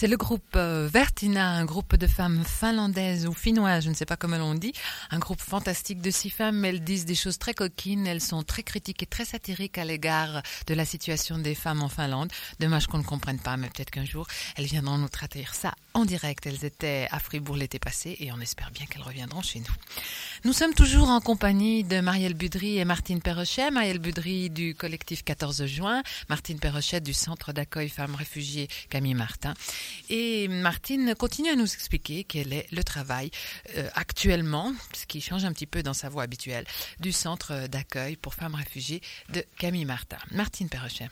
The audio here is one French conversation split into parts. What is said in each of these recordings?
C'est le groupe Vertina, un groupe de femmes finlandaises ou finnoises, je ne sais pas comment on dit, un groupe fantastique de 6 femmes. Elles disent des choses très coquines, elles sont très critiques et très satiriques à l'égard de la situation des femmes en Finlande. Dommage qu'on ne comprenne pas, mais peut-être qu'un jour, elles viendront nous traduire ça en direct. Elles étaient à Fribourg l'été passé et on espère bien qu'elles reviendront chez nous. Nous sommes toujours en compagnie de Marielle Budry et Martine Perrochet. Marielle Budry du collectif 14 juin, Martine Perrochet du centre d'accueil femmes réfugiées Camille Martin. Et Martine continue à nous expliquer quel est le travail actuellement, ce qui change un petit peu dans sa voix habituelle, du centre d'accueil pour femmes réfugiées de Camille Martin. Martine Perrochet.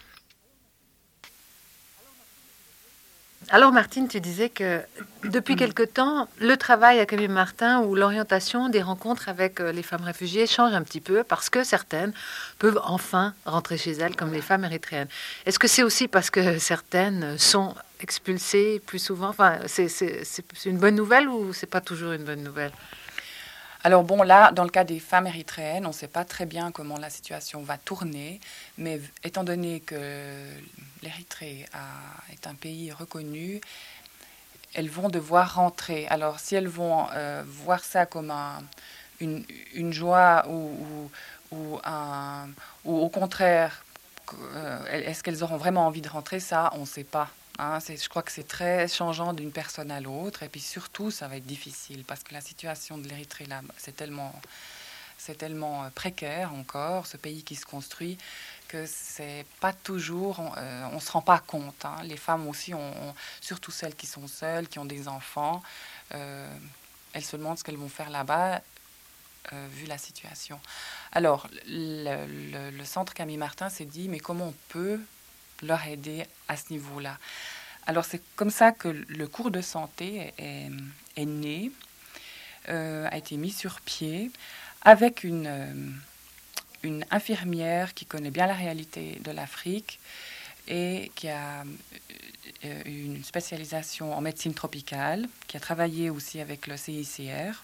Alors Martine, tu disais que depuis quelque temps, le travail à Camille Martin ou l'orientation des rencontres avec les femmes réfugiées change un petit peu parce que certaines peuvent enfin rentrer chez elles comme les femmes érythréennes. Est-ce que c'est aussi parce que certaines sont expulsées plus souvent? Enfin, c'est une bonne nouvelle ou c'est pas toujours une bonne nouvelle? Alors bon, là, dans le cas des femmes érythréennes, on ne sait pas très bien comment la situation va tourner, mais étant donné que l'Érythrée est un pays reconnu, elles vont devoir rentrer. Alors si elles vont voir ça comme une joie ou au contraire, est-ce qu'elles auront vraiment envie de rentrer, ça, on ne sait pas. Je crois que c'est très changeant d'une personne à l'autre. Et puis surtout, ça va être difficile parce que la situation de l'Érythrée, là, c'est tellement précaire encore, ce pays qui se construit, que c'est pas toujours, on se rend pas compte. Les femmes aussi, surtout celles qui sont seules, qui ont des enfants, elles se demandent ce qu'elles vont faire là-bas, vu la situation. Alors, le centre Camille Martin s'est dit, mais comment on peut leur aider à ce niveau-là. Alors c'est comme ça que le cours de santé est né, a été mis sur pied avec une infirmière qui connaît bien la réalité de l'Afrique et qui a une spécialisation en médecine tropicale, qui a travaillé aussi avec le CICR,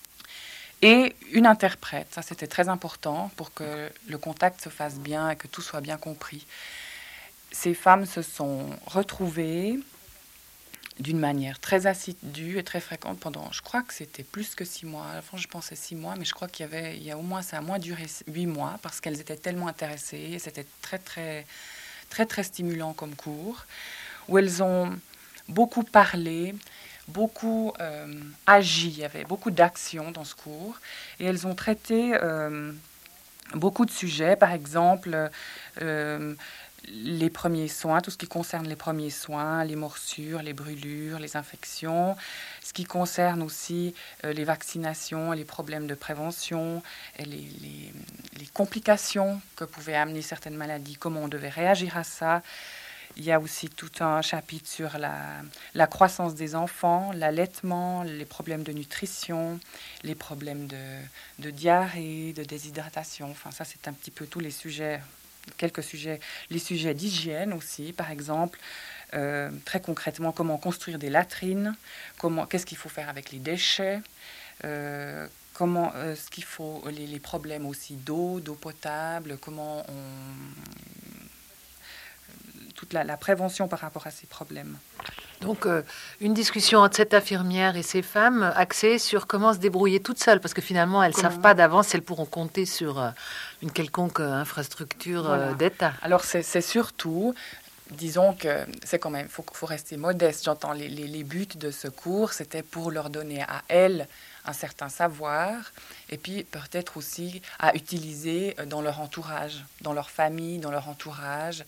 et une interprète. Ça, c'était très important pour que le contact se fasse bien et que tout soit bien compris. Ces femmes se sont retrouvées d'une manière très assidue et très fréquente pendant, je crois que c'était plus que 6 mois. Avant, je pensais 6 mois, mais je crois ça a au moins duré 8 mois parce qu'elles étaient tellement intéressées. Et c'était très, très, très, très stimulant comme cours où elles ont beaucoup parlé, beaucoup agi. Il y avait beaucoup d'actions dans ce cours et elles ont traité beaucoup de sujets, par exemple les premiers soins, tout ce qui concerne les premiers soins, les morsures, les brûlures, les infections, ce qui concerne aussi les vaccinations, les problèmes de prévention, et les complications que pouvaient amener certaines maladies, comment on devait réagir à ça. Il y a aussi tout un chapitre sur la croissance des enfants, l'allaitement, les problèmes de nutrition, les problèmes de diarrhée, de déshydratation. Enfin, ça, c'est un petit peu tous les sujets. Quelques sujets, les sujets d'hygiène aussi, par exemple, très concrètement, comment construire des latrines, qu'est-ce qu'il faut faire avec les déchets, ce qu'il faut, les problèmes aussi d'eau potable, toute la prévention par rapport à ces problèmes. Donc, une discussion entre cette infirmière et ces femmes axée sur comment se débrouiller toutes seules, parce que finalement, elles ne savent pas d'avance si elles pourront compter sur une quelconque infrastructure d'État. Alors, c'est surtout, disons que c'est quand même, faut rester modeste. J'entends les buts de ce cours, c'était pour leur donner à elles un certain savoir, et puis peut-être aussi à utiliser dans leur entourage, dans leur famille, dans leur entourage.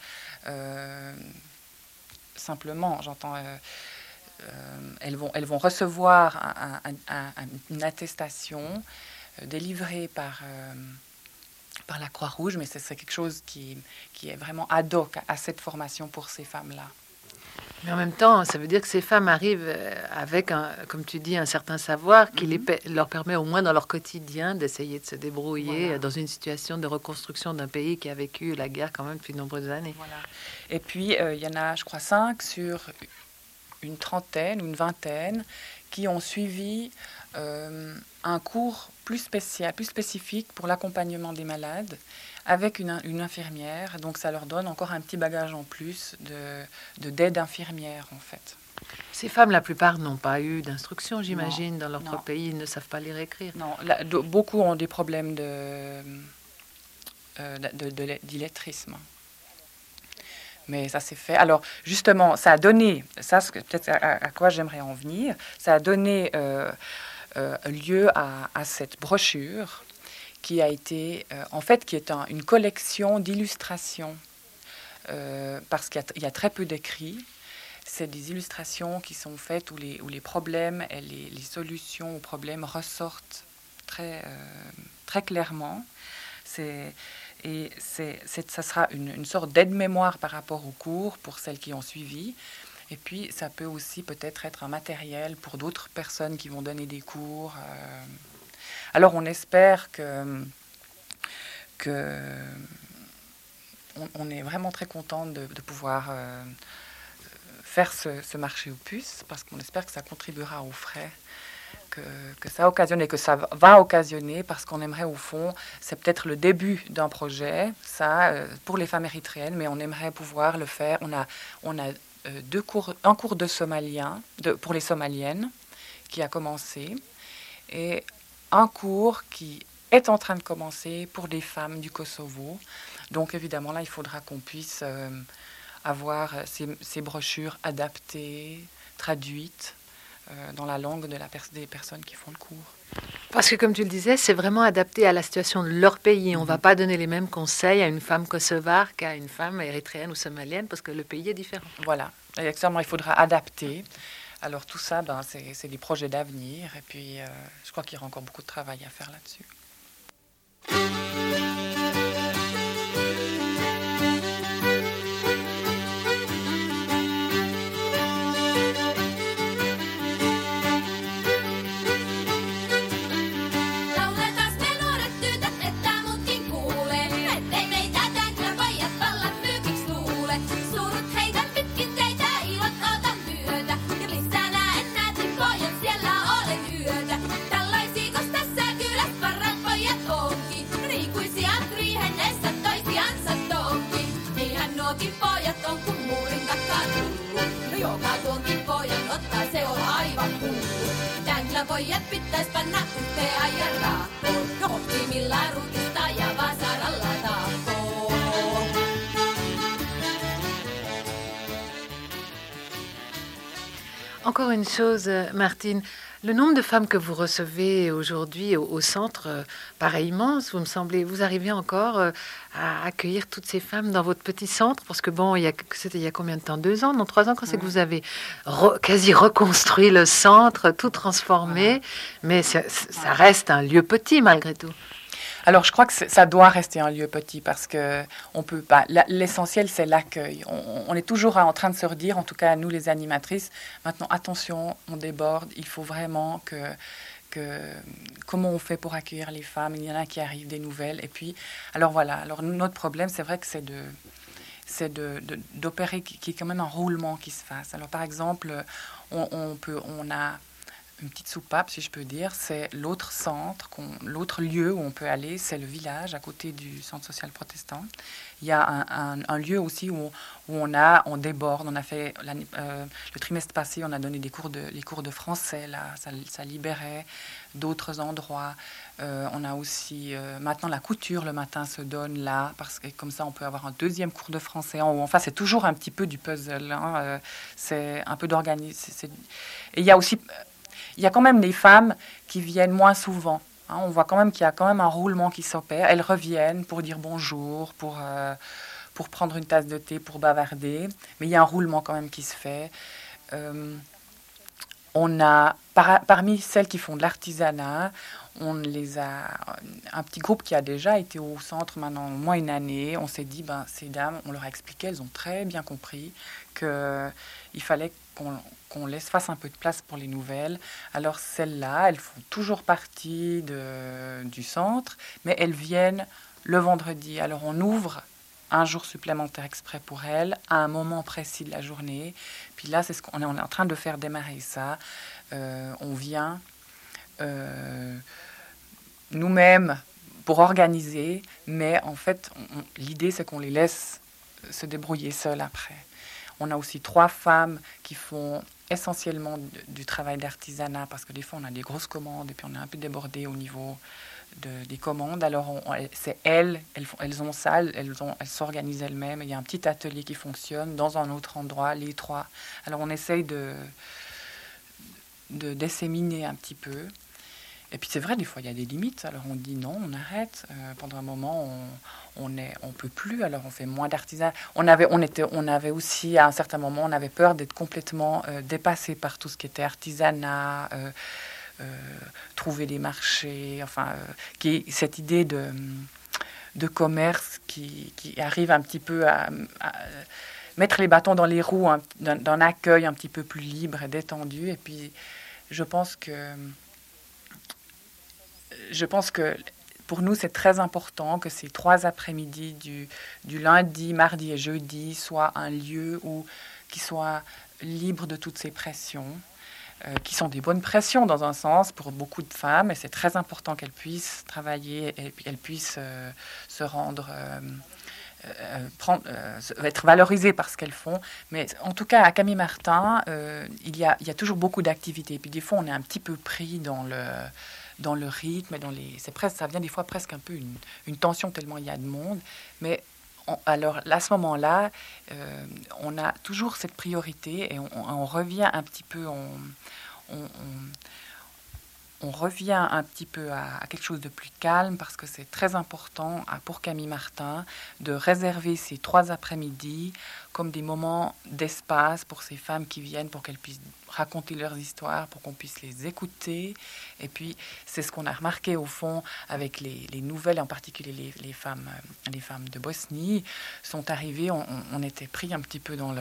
Simplement, j'entends, elles vont recevoir une attestation délivrée par la Croix-Rouge, mais ce serait quelque chose qui est vraiment ad hoc à cette formation pour ces femmes-là. Mais en même temps, ça veut dire que ces femmes arrivent avec, comme tu dis, un certain savoir qui leur permet au moins dans leur quotidien d'essayer de se débrouiller dans une situation de reconstruction d'un pays qui a vécu la guerre quand même depuis de nombreuses années. Voilà. Et puis, il y en a, je crois, 5 sur une trentaine ou une vingtaine qui ont suivi un cours plus spécifique pour l'accompagnement des malades avec une infirmière. Donc ça leur donne encore un petit bagage en plus d'aide infirmière en fait. Ces femmes, la plupart, n'ont pas eu d'instruction, j'imagine, dans leur non. propre pays. Ils ne savent pas lire et écrire. Non, beaucoup ont des problèmes d'illettrisme. Mais ça s'est fait. Alors, justement, ça a donné, ça, peut-être à quoi j'aimerais en venir, ça a donné lieu à cette brochure qui a été, en fait, qui est une collection d'illustrations, parce qu'il y a très peu d'écrits. C'est des illustrations qui sont faites où les problèmes et les solutions aux problèmes ressortent très, très clairement. Ça sera une sorte d'aide-mémoire par rapport aux cours pour celles qui ont suivi. Et puis, ça peut aussi peut-être être un matériel pour d'autres personnes qui vont donner des cours. Alors, on espère que on est vraiment très content de pouvoir faire ce marché aux puces, parce qu'on espère que ça contribuera aux frais que ça occasionne et que ça va occasionner, parce qu'on aimerait, au fond, c'est peut-être le début d'un projet, ça, pour les femmes érythréennes, mais on aimerait pouvoir le faire. On a un cours de somalien, pour les somaliennes, qui a commencé, et un cours qui est en train de commencer pour des femmes du Kosovo. Donc, évidemment, là, il faudra qu'on puisse avoir ces brochures adaptées, traduites, dans la langue des personnes qui font le cours. Parce que, comme tu le disais, c'est vraiment adapté à la situation de leur pays. On ne va pas donner les mêmes conseils à une femme kosovare qu'à une femme érythréenne ou somalienne, parce que le pays est différent. Voilà, exactement, il faudra adapter. Alors tout ça, c'est des projets d'avenir, et puis je crois qu'il y aura encore beaucoup de travail à faire là-dessus. Pojat pitäis panna yhteen ajan raakkoon, hohtimilla ruukista ja vasaralla taakkoon. Encore une chose, Martine. Le nombre de femmes que vous recevez aujourd'hui au centre paraît immense. Vous arrivez encore à accueillir toutes ces femmes dans votre petit centre, parce que bon, c'était il y a combien de temps? 2 ans, non, 3 ans, quand c'est que vous avez quasi reconstruit le centre, tout transformé, mais ça reste un lieu petit malgré tout. Alors, je crois que ça doit rester un lieu petit, parce que on peut pas. L'essentiel, c'est l'accueil. On est toujours en train de se redire, en tout cas nous les animatrices, maintenant attention, on déborde. Il faut vraiment comment on fait pour accueillir les femmes. Il y en a qui arrivent des nouvelles. Et puis, alors voilà. Alors notre problème, c'est vrai que c'est d'opérer qu'il y ait quand même un roulement qui se fasse. Alors par exemple, on a une petite soupape, si je peux dire, c'est l'autre centre, l'autre lieu où on peut aller, c'est le village à côté du centre social protestant. Il y a un lieu aussi où on déborde. On a fait le trimestre passé, on a donné les cours de français là, ça libérait d'autres endroits. On a aussi maintenant la couture le matin se donne là, parce que comme ça on peut avoir un deuxième cours de français en haut. Enfin, c'est toujours un petit peu du puzzle, hein. C'est un peu d'organisation. Et il y a quand même des femmes qui viennent moins souvent. Hein. On voit quand même qu'il y a quand même un roulement qui s'opère. Elles reviennent pour dire bonjour, pour prendre une tasse de thé, pour bavarder. Mais il y a un roulement quand même qui se fait. On a, parmi celles qui font de l'artisanat, on les a, un petit groupe qui a déjà été au centre maintenant au moins une année. On s'est dit, ces dames, on leur a expliqué, elles ont très bien compris qu'il fallait qu'on laisse fasse un peu de place pour les nouvelles. Alors celles-là, elles font toujours partie du centre, mais elles viennent le vendredi. Alors on ouvre un jour supplémentaire exprès pour elles, à un moment précis de la journée. Puis là, c'est on est en train de faire démarrer ça. On vient nous-mêmes pour organiser, mais en fait, l'idée, c'est qu'on les laisse se débrouiller seules après. On a aussi 3 femmes qui font essentiellement du travail d'artisanat, parce que des fois on a des grosses commandes et puis on est un peu débordé au niveau des commandes. Alors c'est elles ont ça, elles s'organisent elles-mêmes. Il y a un petit atelier qui fonctionne dans un autre endroit, les trois. Alors on essaye de disséminer un petit peu. Et puis c'est vrai, des fois il y a des limites. Alors on dit non, on arrête. Pendant un moment on peut plus. Alors on fait moins d'artisanat. On avait aussi à un certain moment on avait peur d'être complètement dépassé par tout ce qui était artisanat, trouver des marchés. Enfin, cette idée de commerce qui arrive un petit peu à mettre les bâtons dans les roues d'un accueil un petit peu plus libre et détendu. Et puis je pense que pour nous, c'est très important que ces 3 après-midi du lundi, mardi et jeudi soient un lieu qui soit libre de toutes ces pressions, qui sont des bonnes pressions dans un sens pour beaucoup de femmes. Et c'est très important qu'elles puissent travailler et qu'elles puissent se rendre... être valorisées par ce qu'elles font. Mais en tout cas, à Camille Martin, il y a toujours beaucoup d'activités. Et puis des fois, on est un petit peu pris dans le rythme, ça vient des fois presque un peu une tension tellement il y a de monde. Mais alors à ce moment-là, on a toujours cette priorité et on revient un petit peu, on revient un petit peu à quelque chose de plus calme, parce que c'est très important pour Camille Martin de réserver ces 3 après-midi comme des moments d'espace pour ces femmes qui viennent, pour qu'elles puissent raconter leurs histoires, pour qu'on puisse les écouter. Et puis c'est ce qu'on a remarqué au fond avec les nouvelles, en particulier les femmes de Bosnie sont arrivées. On était pris un petit peu dans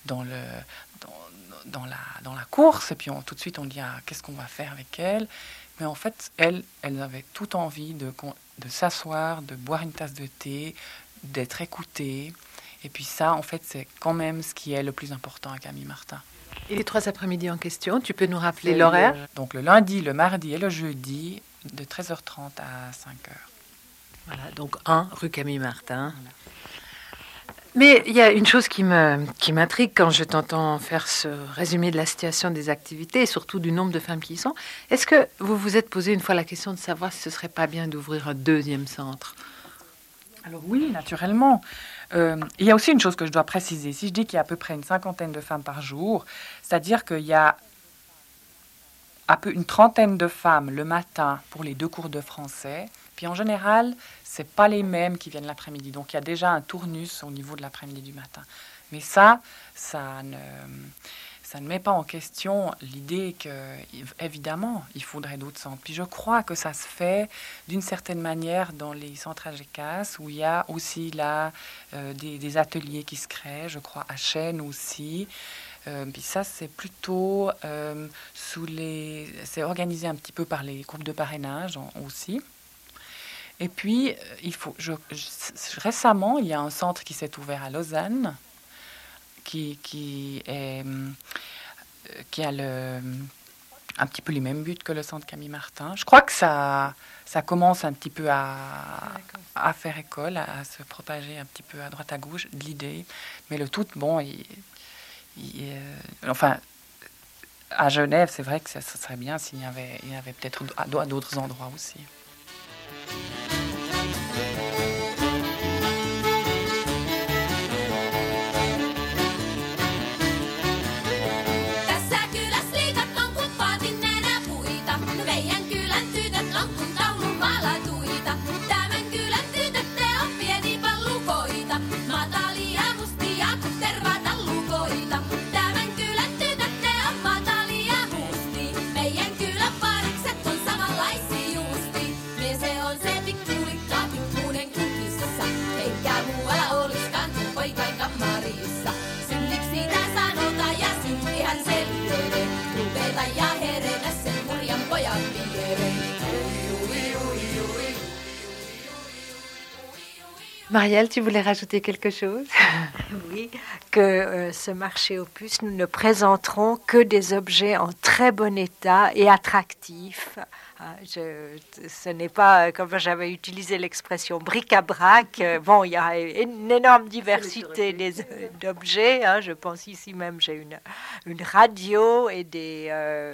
la course, et puis tout de suite on dit qu'est-ce qu'on va faire avec elles. Mais en fait elles avaient toute envie de s'asseoir, de boire une tasse de thé, d'être écoutées. Et puis ça, en fait, c'est quand même ce qui est le plus important à Camille Martin. Et les 3 après-midi en question, tu peux nous rappeler l'horaire? Donc le lundi, le mardi et le jeudi, de 13h30 à 5h. Voilà, donc 1 rue Camille Martin. Voilà. Mais il y a une chose qui m'intrigue quand je t'entends faire ce résumé de la situation des activités et surtout du nombre de femmes qui y sont. Est-ce que vous vous êtes posé une fois la question de savoir si ce serait pas bien d'ouvrir un 2e centre? Alors oui, naturellement. Il y a aussi une chose que je dois préciser. Si je dis qu'il y a à peu près une 50aine de femmes par jour, c'est-à-dire qu'il y a une 30aine de femmes le matin pour les 2 cours de français. Puis en général, ce n'est pas les mêmes qui viennent l'après-midi. Donc il y a déjà un tournus au niveau de l'après-midi du matin. Mais ça ne met pas en question l'idée qu'évidemment, il faudrait d'autres centres. Puis je crois que ça se fait d'une certaine manière dans les centres AGECAS, où il y a aussi là des ateliers qui se créent, je crois à Chêne aussi. Puis ça, c'est plutôt c'est organisé un petit peu par les groupes de parrainage aussi. Et puis, récemment, il y a un centre qui s'est ouvert à Lausanne, qui a un petit peu les mêmes buts que le centre Camille Martin. Je crois que ça commence un petit peu à faire école, à se propager un petit peu à droite à gauche de l'idée. Mais le tout, bon, enfin, à Genève, c'est vrai que ça serait bien s'il y avait peut-être à d'autres endroits aussi. Se on se Marielle, tu voulais rajouter quelque chose? Oui, que ce marché aux puces, nous ne présenterons que des objets en très bon état et attractifs. Ce n'est pas, comme j'avais utilisé l'expression bric-à-brac, bon, il y a une énorme diversité d'objets. Je pense ici même, j'ai une radio et des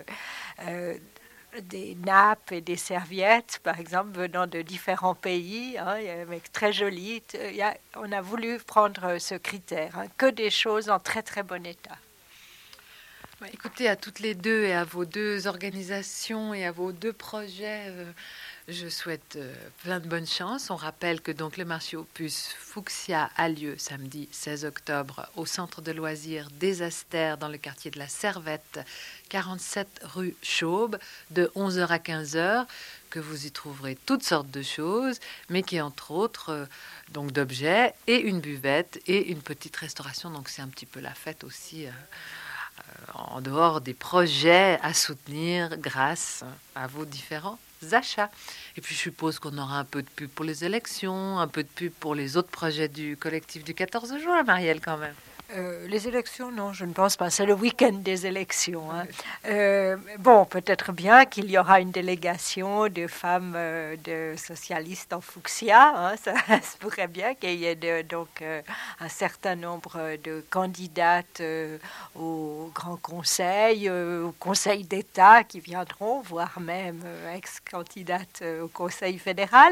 nappes et des serviettes, par exemple, venant de différents pays, mais très jolies. On a voulu prendre ce critère, que des choses en très très bon état. Écoutez, à toutes les deux et à vos deux organisations et à vos deux projets, je souhaite plein de bonne chance. On rappelle que donc le marché aux puces Fuchsia a lieu samedi 16 octobre au centre de loisirs des Astères dans le quartier de la Servette, 47 rue Chaube, de 11h à 15h, que vous y trouverez toutes sortes de choses, mais qui est entre autres donc d'objets et une buvette et une petite restauration. Donc c'est un petit peu la fête aussi en dehors des projets à soutenir grâce à vos différents achats. Et puis je suppose qu'on aura un peu de pub pour les élections, un peu de pub pour les autres projets du collectif du 14 juin, Marielle, quand même. Les élections, non, je ne pense pas. C'est le week-end des élections. Bon, peut-être bien qu'il y aura une délégation de femmes de socialistes en fuchsia. Ça se pourrait bien qu'il y ait donc un certain nombre de candidates au Grand Conseil, au Conseil d'État qui viendront, voire même ex-candidates au Conseil fédéral.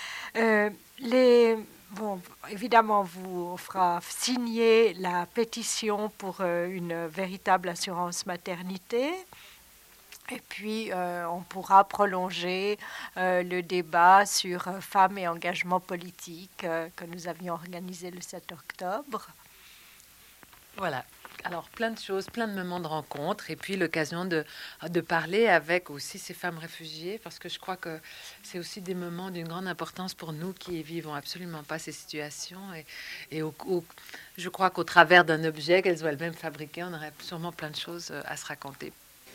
Bon, évidemment, vous fera signer la pétition pour une véritable assurance maternité. Et puis, on pourra prolonger le débat sur femmes et engagement politique que nous avions organisé le 7 octobre. Voilà. Alors, plein de choses, plein de moments de rencontre et puis l'occasion de parler avec aussi ces femmes réfugiées parce que je crois que c'est aussi des moments d'une grande importance pour nous qui vivons absolument pas ces situations et je crois qu'au travers d'un objet qu'elles ont elles-mêmes fabriqué, on aurait sûrement plein de choses à se raconter.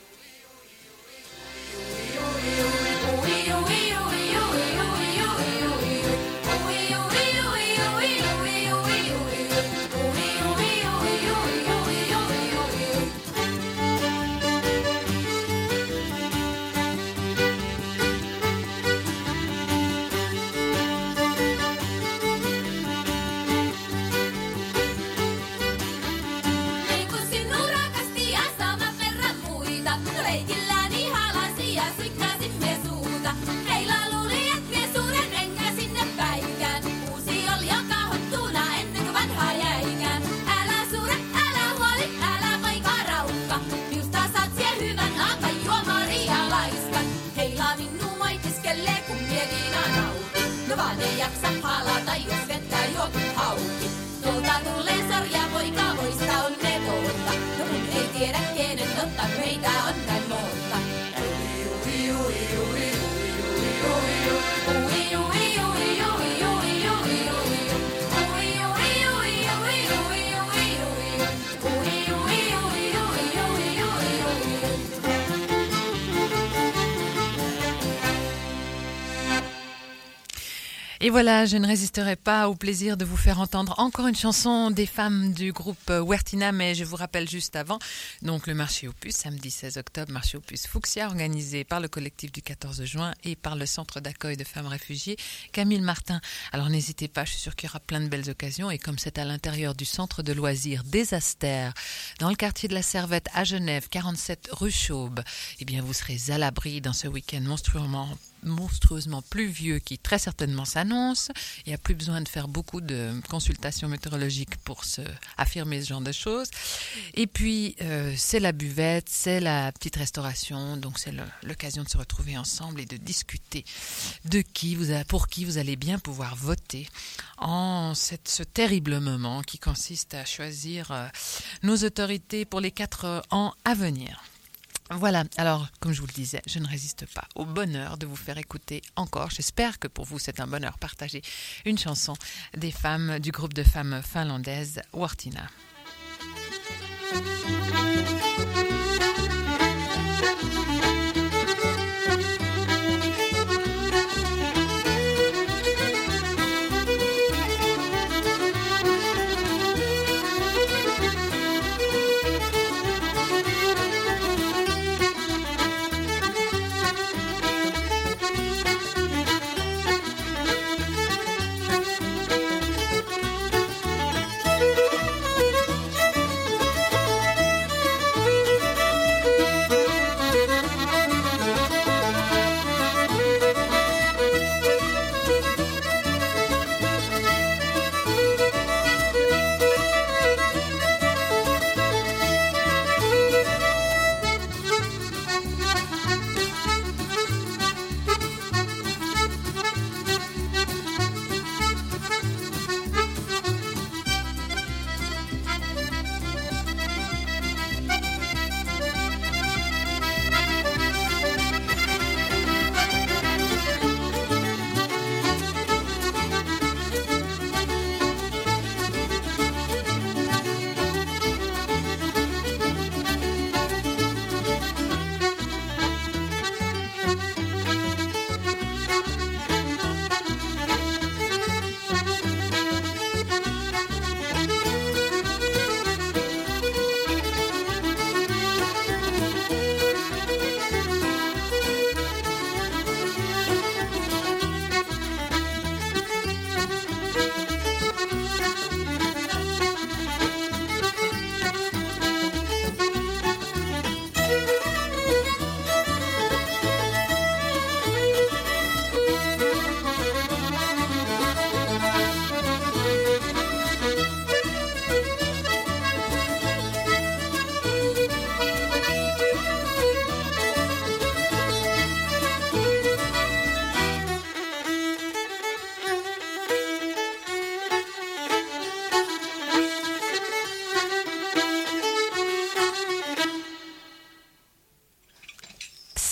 Et voilà, je ne résisterai pas au plaisir de vous faire entendre encore une chanson des femmes du groupe Huertina, mais je vous rappelle juste avant, donc le marché aux puces, samedi 16 octobre, marché aux puces Fuchsia, organisé par le collectif du 14 juin et par le centre d'accueil de femmes réfugiées, Camille Martin. Alors n'hésitez pas, je suis sûre qu'il y aura plein de belles occasions, et comme c'est à l'intérieur du centre de loisirs des Astères, dans le quartier de la Servette à Genève, 47 rue Chaube, eh bien vous serez à l'abri dans ce week-end monstrueusement pluvieux qui très certainement s'annonce. Il n'y a plus besoin de faire beaucoup de consultations météorologiques pour se affirmer ce genre de choses. Et puis, c'est la buvette, c'est la petite restauration, donc c'est l'occasion de se retrouver ensemble et de discuter pour qui vous allez bien pouvoir voter en ce terrible moment qui consiste à choisir nos autorités pour les 4 ans à venir. Voilà, alors comme je vous le disais, je ne résiste pas au bonheur de vous faire écouter encore, j'espère que pour vous c'est un bonheur partagé, une chanson des femmes du groupe de femmes finlandaises Huertina.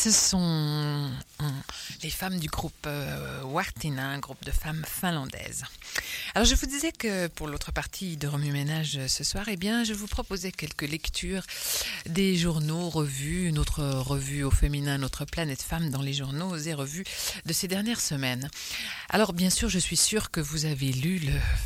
ce sont les femmes du groupe Wartina, un groupe de femmes finlandaises. Alors je vous disais que pour l'autre partie de Remue Ménage ce soir, eh bien, je vous proposais quelques lectures des journaux, revues, notre revue au féminin, notre planète femme dans les journaux et revues de ces dernières semaines. Alors bien sûr, je suis sûre que vous avez lu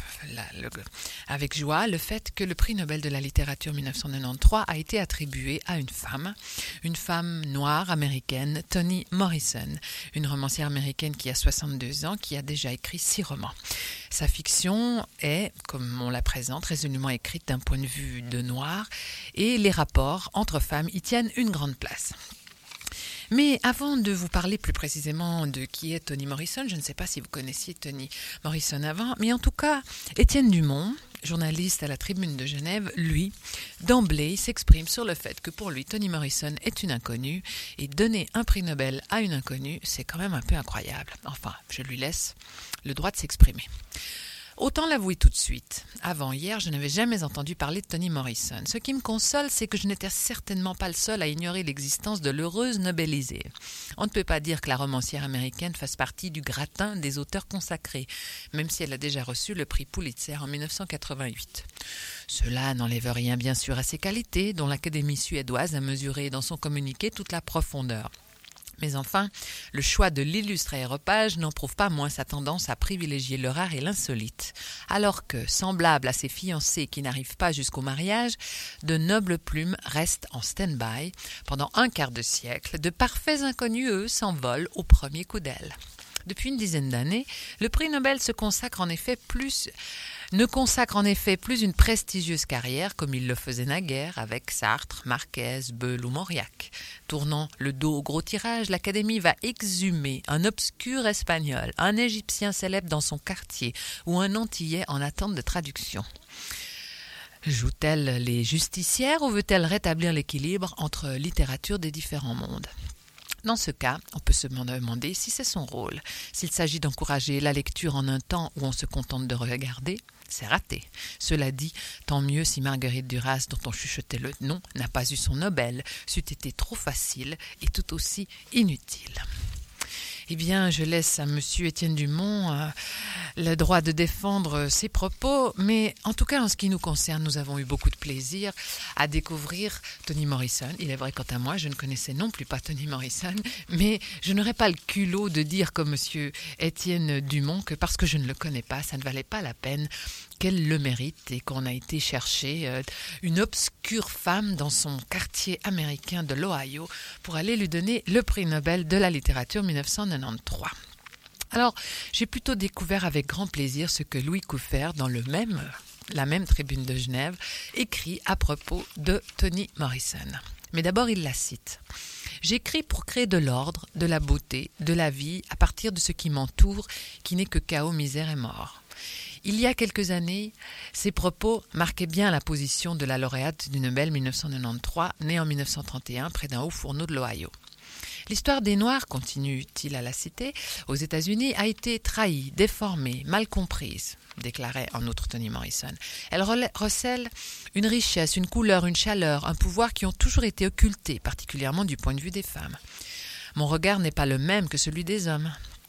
avec joie le fait que le prix Nobel de la littérature 1993 a été attribué à une femme noire américaine, Toni Morrison, une romancière américaine qui a 62 ans, qui a déjà écrit 6 romans. Sa fiction est, comme on la présente, résolument écrite d'un point de vue de noir, et les rapports entre femmes y tiennent une grande place. Mais avant de vous parler plus précisément de qui est Toni Morrison, je ne sais pas si vous connaissiez Toni Morrison avant, mais en tout cas, Étienne Dumont, journaliste à la Tribune de Genève, lui, d'emblée, s'exprime sur le fait que pour lui, Toni Morrison est une inconnue, et donner un prix Nobel à une inconnue, c'est quand même un peu incroyable. Enfin, je lui laisse le droit de s'exprimer. Autant l'avouer tout de suite. Avant hier, je n'avais jamais entendu parler de Toni Morrison. Ce qui me console, c'est que je n'étais certainement pas le seul à ignorer l'existence de l'heureuse Nobelisée. On ne peut pas dire que la romancière américaine fasse partie du gratin des auteurs consacrés, même si elle a déjà reçu le prix Pulitzer en 1988. Cela n'enlève rien bien sûr à ses qualités, dont l'Académie suédoise a mesuré dans son communiqué toute la profondeur. Mais enfin, le choix de l'illustre aéropage n'en prouve pas moins sa tendance à privilégier le rare et l'insolite, alors que, semblable à ses fiancés qui n'arrivent pas jusqu'au mariage, de nobles plumes restent en stand-by. Pendant un quart de siècle, de parfaits inconnus, eux, s'envolent au premier coup d'aile. Depuis une dizaine d'années, le prix Nobel ne consacre en effet plus une prestigieuse carrière comme il le faisait naguère avec Sartre, Marquez, Beul ou Mauriac. Tournant le dos au gros tirage, l'Académie va exhumer un obscur espagnol, un Égyptien célèbre dans son quartier ou un Antillais en attente de traduction. Joue-t-elle les justicières ou veut-elle rétablir l'équilibre entre littérature des différents mondes ? Dans ce cas, on peut se demander si c'est son rôle. S'il s'agit d'encourager la lecture en un temps où on se contente de regarder, c'est raté. Cela dit, tant mieux si Marguerite Duras, dont on chuchotait le nom, n'a pas eu son Nobel, c'eût été trop facile et tout aussi inutile. Eh bien, je laisse à monsieur Étienne Dumont le droit de défendre ses propos, mais en tout cas, en ce qui nous concerne, nous avons eu beaucoup de plaisir à découvrir Toni Morrison. Il est vrai, quant à moi, je ne connaissais non plus pas Toni Morrison, mais je n'aurais pas le culot de dire comme monsieur Étienne Dumont que parce que je ne le connais pas, ça ne valait pas la peine qu'elle le mérite et qu'on a été chercher une obscure femme dans son quartier américain de l'Ohio pour aller lui donner le prix Nobel de la littérature 1993. Alors, j'ai plutôt découvert avec grand plaisir ce que Louis Couffert, dans la même Tribune de Genève, écrit à propos de Toni Morrison. Mais d'abord, il la cite. « J'écris pour créer de l'ordre, de la beauté, de la vie à partir de ce qui m'entoure, qui n'est que chaos, misère et mort. » Il y a quelques années, ces propos marquaient bien la position de la lauréate du Nobel 1993, née en 1931 près d'un haut fourneau de l'Ohio. L'histoire des Noirs, continue-t-il à la citer, aux États-Unis a été trahie, déformée, mal comprise, déclarait en outre Toni Morrison. Elle recèle une richesse, une couleur, une chaleur, un pouvoir qui ont toujours été occultés, particulièrement du point de vue des femmes. Mon regard n'est pas le même que celui des hommes.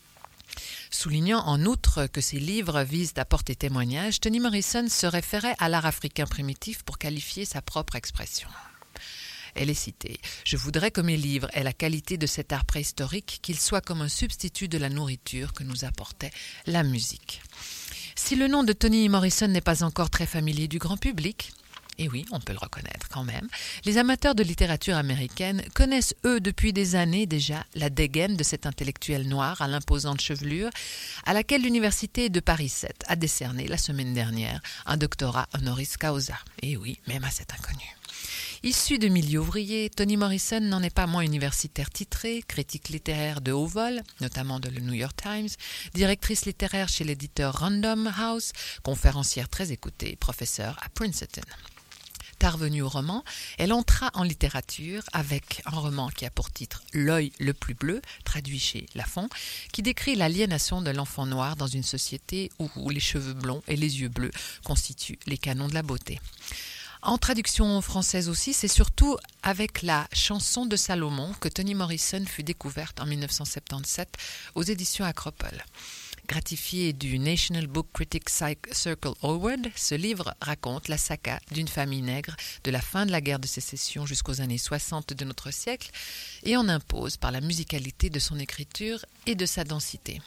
Soulignant en outre que ses livres visent à porter témoignage, Toni Morrison se référait à l'art africain primitif pour qualifier sa propre expression. Elle est citée. « Je voudrais que mes livres aient la qualité de cet art préhistorique, qu'il soit comme un substitut de la nourriture que nous apportait la musique. » Si le nom de Toni Morrison n'est pas encore très familier du grand public, et oui, on peut le reconnaître quand même, les amateurs de littérature américaine connaissent, eux, depuis des années déjà, la dégaine de cette intellectuelle noire à l'imposante chevelure, à laquelle l'université de Paris 7 a décerné la semaine dernière un doctorat honoris causa. Et oui, même à cet inconnu. Issue de milieux ouvriers, Toni Morrison n'en est pas moins universitaire titrée, critique littéraire de haut vol, notamment de le New York Times, directrice littéraire chez l'éditeur Random House, conférencière très écoutée, professeure à Princeton. Tard venue au roman, elle entra en littérature avec un roman qui a pour titre « L'œil le plus bleu », traduit chez Lafon, qui décrit l'aliénation de l'enfant noir dans une société où les cheveux blonds et les yeux bleus constituent les canons de la beauté. En traduction française aussi, c'est surtout avec la chanson de Salomon que Toni Morrison fut découverte en 1977 aux éditions Acropole. Gratifié du National Book Critics Circle Award, ce livre raconte la saga d'une famille nègre de la fin de la guerre de sécession jusqu'aux années 60 de notre siècle et en impose par la musicalité de son écriture et de sa densité.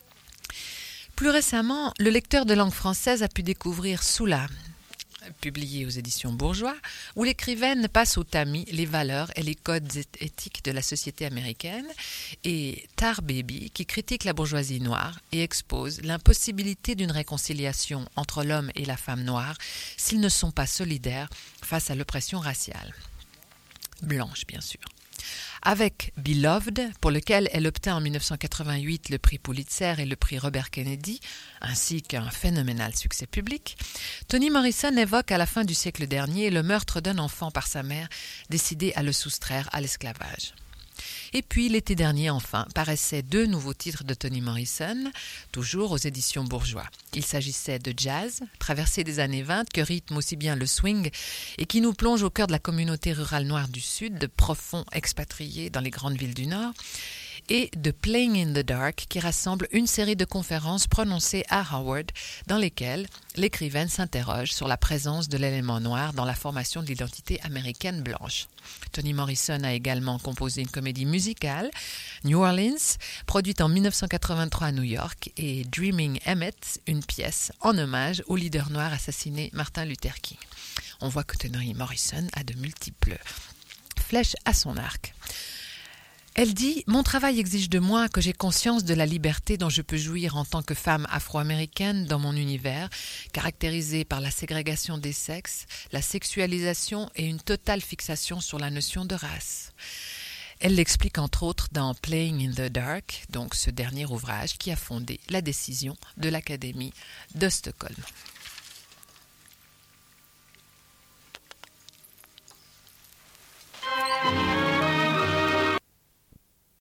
Plus récemment, le lecteur de langue française a pu découvrir Soula, publié aux éditions Bourgeois, où l'écrivaine passe au tamis les valeurs et les codes éthiques de la société américaine, et Tar Baby, qui critique la bourgeoisie noire et expose l'impossibilité d'une réconciliation entre l'homme et la femme noire s'ils ne sont pas solidaires face à l'oppression raciale. Blanche, bien sûr. Avec Beloved, pour lequel elle obtint en 1988 le prix Pulitzer et le prix Robert Kennedy, ainsi qu'un phénoménal succès public, Toni Morrison évoque à la fin du siècle dernier le meurtre d'un enfant par sa mère décidée à le soustraire à l'esclavage. Et puis, l'été dernier, enfin, paraissaient 2 nouveaux titres de Toni Morrison, toujours aux éditions Bourgeois. Il s'agissait de jazz, traversée des années 20, que rythme aussi bien le swing et qui nous plonge au cœur de la communauté rurale noire du Sud, de profonds expatriés dans les grandes villes du Nord, et de Playing in the Dark, qui rassemble une série de conférences prononcées à Howard, dans lesquelles l'écrivaine s'interroge sur la présence de l'élément noir dans la formation de l'identité américaine blanche. Toni Morrison a également composé une comédie musicale, New Orleans, produite en 1983 à New York, et Dreaming Emmett, une pièce en hommage au leader noir assassiné Martin Luther King. On voit que Toni Morrison a de multiples flèches à son arc. Elle dit « Mon travail exige de moi que j'ai conscience de la liberté dont je peux jouir en tant que femme afro-américaine dans mon univers, caractérisé par la ségrégation des sexes, la sexualisation et une totale fixation sur la notion de race. » Elle l'explique entre autres dans Playing in the Dark, donc ce dernier ouvrage qui a fondé la décision de l'Académie de Stockholm.